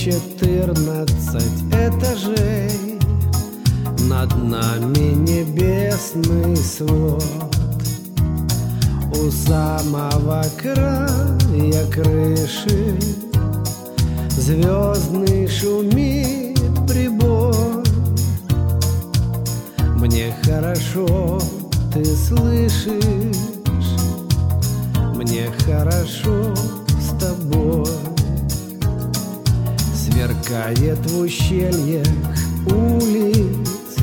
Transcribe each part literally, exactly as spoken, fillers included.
четырнадцать этажей, над нами небесный свод. У самого края крыши звездный шумит прибой. Мне хорошо, ты слышишь? Мне хорошо с тобой. Сверкает в ущельях улиц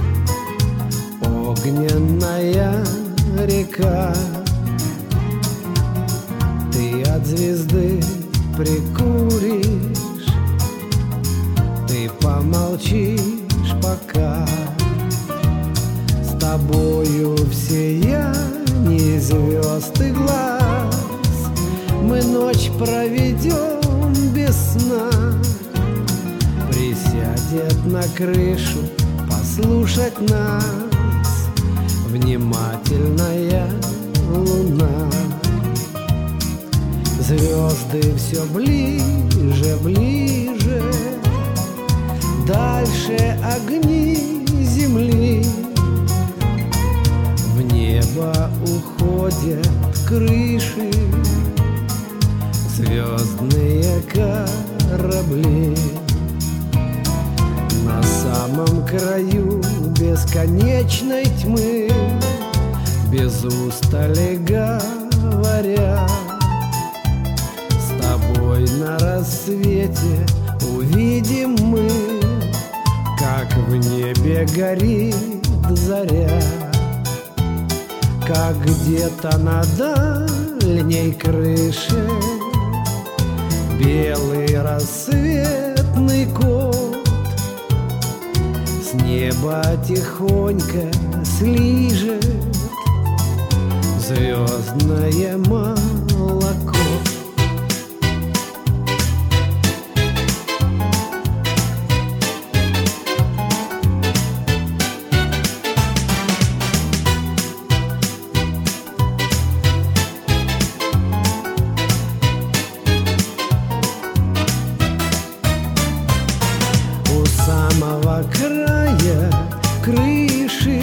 огненная река. Ты от звезды прикуришь, ты помолчишь пока. С тобою в сиянии звезд и глаз мы ночь проведем без сна. Присядет на крышу послушать нас внимательная луна. Звезды все ближе, ближе, дальше огни земли. В небо уходят крыши, звездные корабли. На самом краю бесконечной тьмы без устали говорят. С тобой на рассвете увидим мы, как в небе горит заря, как где-то на дальней крыше белый рассветный кот с неба тихонько слижет звездное молоко. Самого края крыши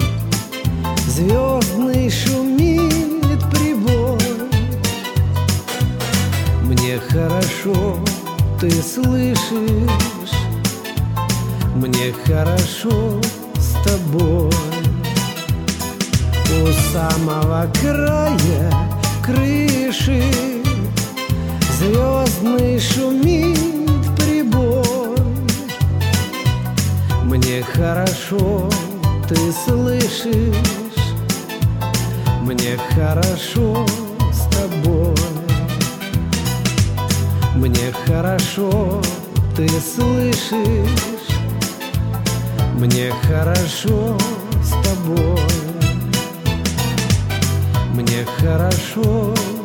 звездный шумит прибой. Мне хорошо, ты слышишь? Мне хорошо с тобой. У самого края крыши звездный шумит прибой. Мне хорошо, ты слышишь? Мне хорошо с тобой. Мне хорошо, ты слышишь? Мне хорошо с тобой. Мне хорошо